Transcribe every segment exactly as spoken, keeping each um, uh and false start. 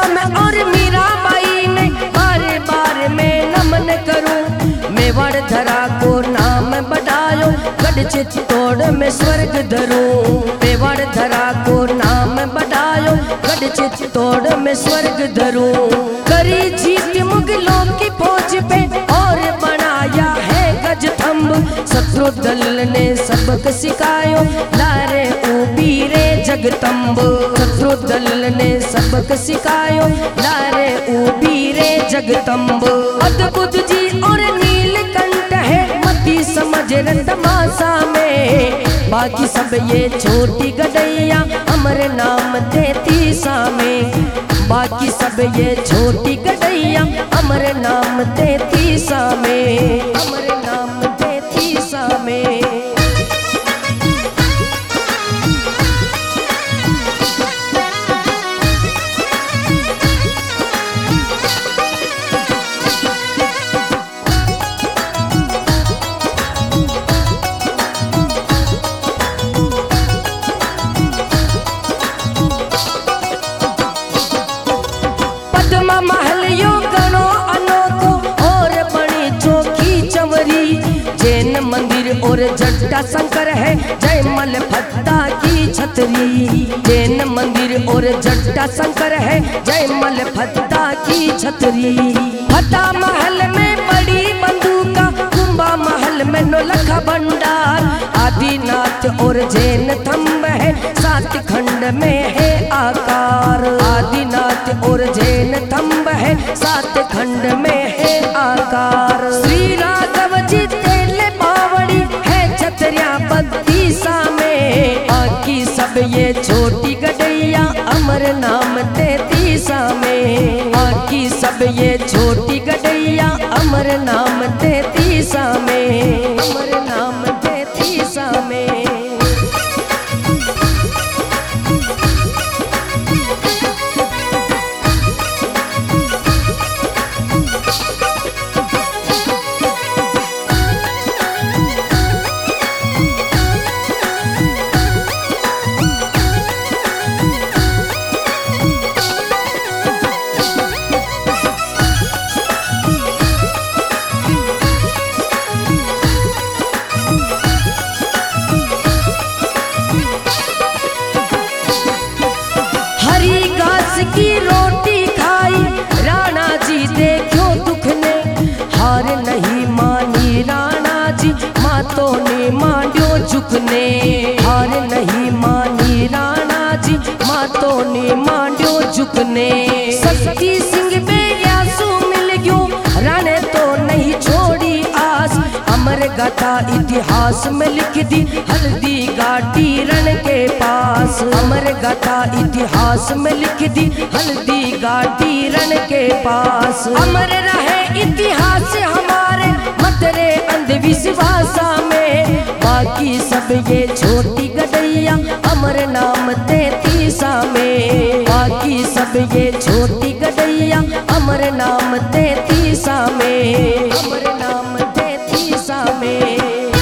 में और मीराबाई ने बार बार मैं नमन करूं। मेवाड़ धरा को नाम बढ़ायो, गढ़ चित्तौड़ में स्वर्ग धरूं। मेवाड़ धरा को नाम बढ़ायो, गढ़ चित्तौड़ में स्वर्ग धरूं। करी जीत मुगलों की फौज पे और बनाया है गजथंब। शत्रु दल ने सबक सिखायो, लारे ऊबीरे जगतंब। शत्रु दल ने सबक सिखायो, लारे ऊबीरे जगतंब। अद्भुत जी और नीलकंठ है मती समझ रे तमाशा में। बाकी सब ये छोटी गडैया अमर नाम तैतीसा में। बाकी सब ये छोटी गडैया अमर नाम तैतीसा में। अमर नाम तैतीसा में। जैन मंदिर और जट्टा शंकर है जय मल फत्ता की छतरी। जैन मंदिर और जट्टा शंकर है जय मल फत्ता की छतरी। फत्ता महल में बड़ी बंदूका, कुंभा महल में नौलखा भंडार। आदिनाथ और जैन थंब है सात खंड में है आकार। आदिनाथ और जैन थंब है सात खंड में है आकार। श्री राघव जी तेले बावड़ी है छतरिया बत्तीसा में। बाकी सब ये छोटी गडैया अमर नाम तैतीसा में। बाकी सब ये छोटी गडैया अमर नाम तैतीसा में। अमर नाम तैतीसा में। की रोटी खाई राणा जी देखो दुख ने। हार नहीं मानी राणा जी मातों ने मांड्यो झुकने। हार नहीं मानी राणा जी मातों ने मांड्यो झुकने। शक्ति सिंह बेयासु मिल गयो राणे तो नहीं छोड़ी आस। अमर गाथा इतिहास में लिख दी हल्दी घाटी रण के पास। अमर गाथा इतिहास में लिख दी हल्दी घाटी रण के पास। अमर रहे इतिहास हमारे मतरे अंधविश्वासा में। बाकी सब ये छोटी गडैया अमर नाम तैतीसा में। बाकी सब ये छोटी गडैया अमर नाम तैतीसा में। अमर नाम तैतीसा में।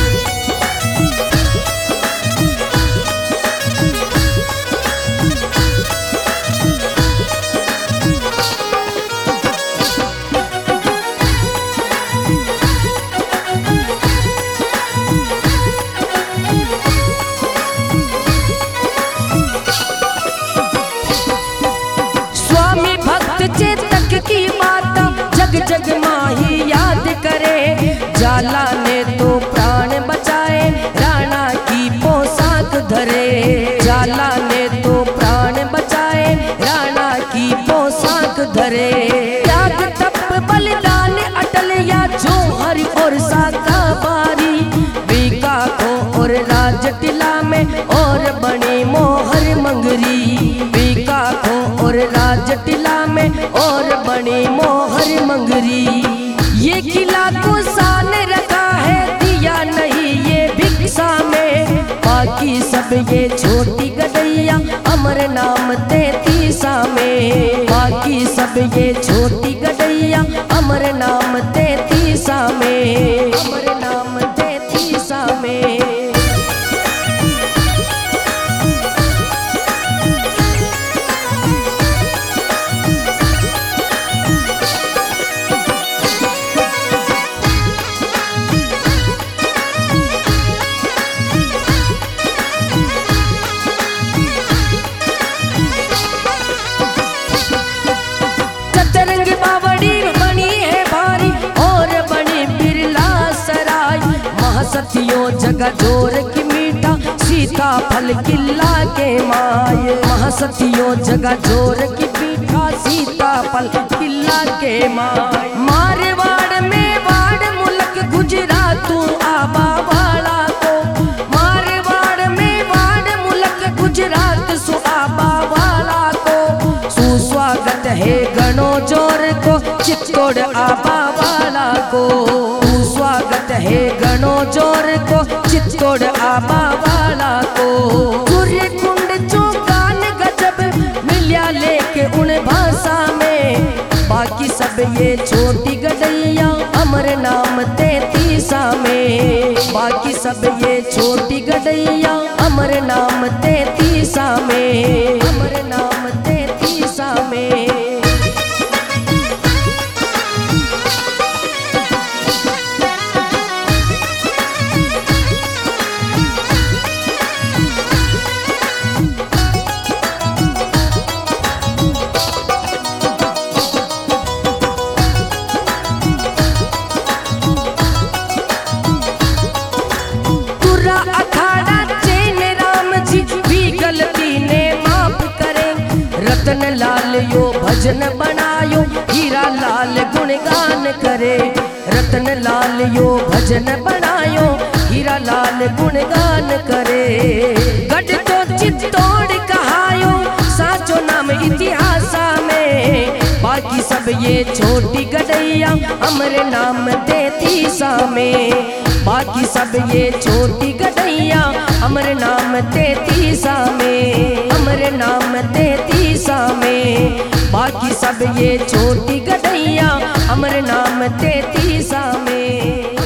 चेतक की माता जग जग माही याद करे। जाला ने तो प्राण बचाए राणा की पोशाक धरे। जाला ने तो प्राण बचाए राणा की पोशाक धरे। त्याग तप बलिदान अटल या जो हरि और साका बारी। बीका को और राजटिला में और बने मोहर मंगरी। बीका को और राजटिला में और बने मोहर मंगरी। ये किला को सान रखा है दिया नहीं ये भिक्षा में। बाकी सब ये छोटी गडैया अमर नाम तैतीसा में। बाकी सब ये छोटी गडैया अमर नाम तैतीसा में। अमर नाम तैतीसा में। जगह जोर की मीठा सीता फल किला के माय। महासतियों जगह जोर की मीठा सीता फल किला के माय। मारवाड़ में वाड़ मुल्क गुजरातू आबा वाला को, मारवाड़ में वाड़ मुल्क गुजरात सुआबा वाला को। सुस्वागत है गणो जोर को चित्तौड़ आबा वाला को। स्वागत है गणो जोर को चित्तौड़ आबा वाला को। सूर्य कुंड चौकान गजब मिलिया लेके उन भाषा में, बाकी सब ये छोटी गडैया अमर नाम तैतीसा में। बाकी सब ये छोटी गडैया अमर नाम तैतीसा में, अमर नाम तैतीसा में। रतन लाल यो भजन बनायो हीरा लाल गुणगान करे। रतन लाल यो भजन बनायो हीरा लाल गुणगान करे। गढ़ तो चित्तौड़ कहायो साचो नाम इतिहासा में, बाकी सब ये छोटी गडैया अमर नाम तैतीसा में। बाकी सब ये छोटी गडैया अमर नाम तैतीसा में, अमर नाम तैतीसा में। बाकी सब ये छोटी गडैया अमर नाम तैतीसा में।